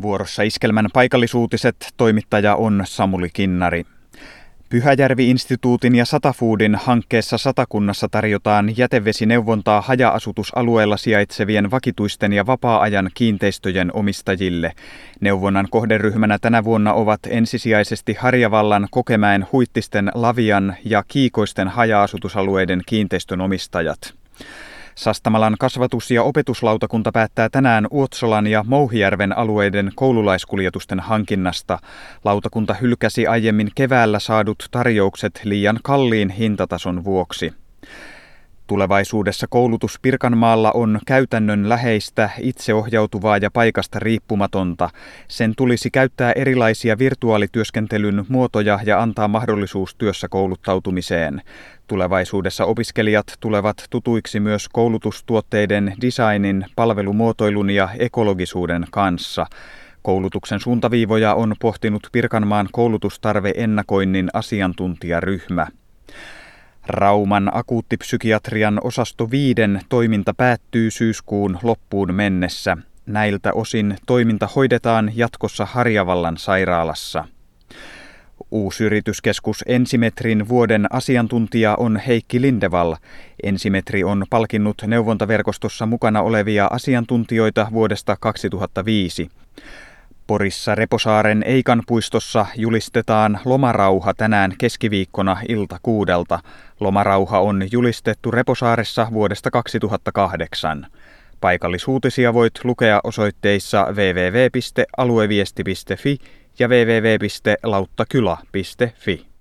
Vuorossa Iskelmän paikallisuutiset, toimittaja on Samuli Kinnari. Pyhäjärvi-instituutin ja Satafoodin hankkeessa Satakunnassa tarjotaan jätevesineuvontaa haja-asutusalueella sijaitsevien vakituisten ja vapaa-ajan kiinteistöjen omistajille. Neuvonnan kohderyhmänä tänä vuonna ovat ensisijaisesti Harjavallan, Kokemäen, Huittisten, Lavian ja Kiikoisten haja-asutusalueiden kiinteistönomistajat. Sastamalan kasvatus- ja opetuslautakunta päättää tänään Uotsolan ja Mouhijärven alueiden koululaiskuljetusten hankinnasta. Lautakunta hylkäsi aiemmin keväällä saadut tarjoukset liian kalliin hintatason vuoksi. Tulevaisuudessa koulutus Pirkanmaalla on käytännönläheistä, itseohjautuvaa ja paikasta riippumatonta. Sen tulisi käyttää erilaisia virtuaalityöskentelyn muotoja ja antaa mahdollisuus työssä kouluttautumiseen. Tulevaisuudessa opiskelijat tulevat tutuiksi myös koulutustuotteiden designin, palvelumuotoilun ja ekologisuuden kanssa. Koulutuksen suuntaviivoja on pohtinut Pirkanmaan koulutustarve-ennakoinnin asiantuntijaryhmä. Rauman akuuttipsykiatrian osasto 5 toiminta päättyy syyskuun loppuun mennessä. Näiltä osin toiminta hoidetaan jatkossa Harjavallan sairaalassa. Uusyrityskeskus Ensimetrin vuoden asiantuntija on Heikki Lindevall. Ensimetri on palkinnut neuvontaverkostossa mukana olevia asiantuntijoita vuodesta 2005. Porissa Reposaaren Eikanpuistossa julistetaan lomarauha tänään keskiviikkona ilta 6. Lomarauha on julistettu Reposaaressa vuodesta 2008. Paikallisuutisia voit lukea osoitteissa www.alueviesti.fi ja www.lauttakyla.fi.